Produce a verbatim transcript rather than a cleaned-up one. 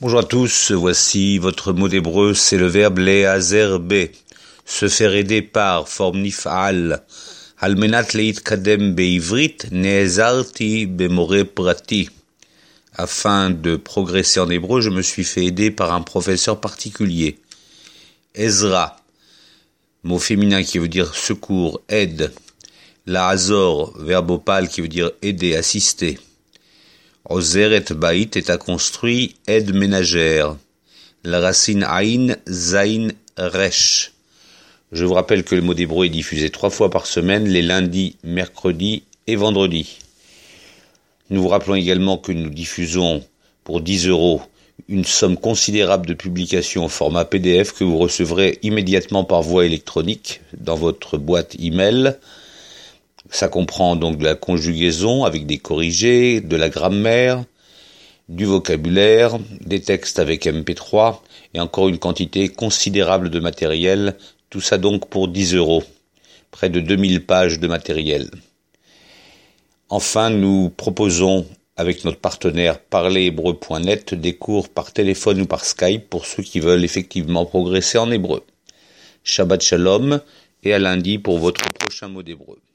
Bonjour à tous, voici votre mot d'hébreu, c'est le verbe le'azer be, se faire aider par, forme nif'al. Al menat leitkadem be'ivrit, ne'ezarti be'more prati. Afin de progresser en hébreu, je me suis fait aider par un professeur particulier. Ezra, mot féminin qui veut dire secours, aide. La'azor, verbe opal qui veut dire aider, assister. Ozeret bait est à construit, aide ménagère. La racine aïn, zain, resh. Je vous rappelle que le mot d'hébreu est diffusé trois fois par semaine, les lundis, mercredis et vendredis. Nous vous rappelons également que nous diffusons pour dix euros une somme considérable de publications au format P D F que vous recevrez immédiatement par voie électronique dans votre boîte email. Ça comprend donc de la conjugaison avec des corrigés, de la grammaire, du vocabulaire, des textes avec M P trois et encore une quantité considérable de matériel. Tout ça donc pour dix euros. Près de deux mille pages de matériel. Enfin, nous proposons avec notre partenaire parler hébreu point net des cours par téléphone ou par Skype pour ceux qui veulent effectivement progresser en hébreu. Shabbat Shalom et à lundi pour votre prochain mot d'hébreu.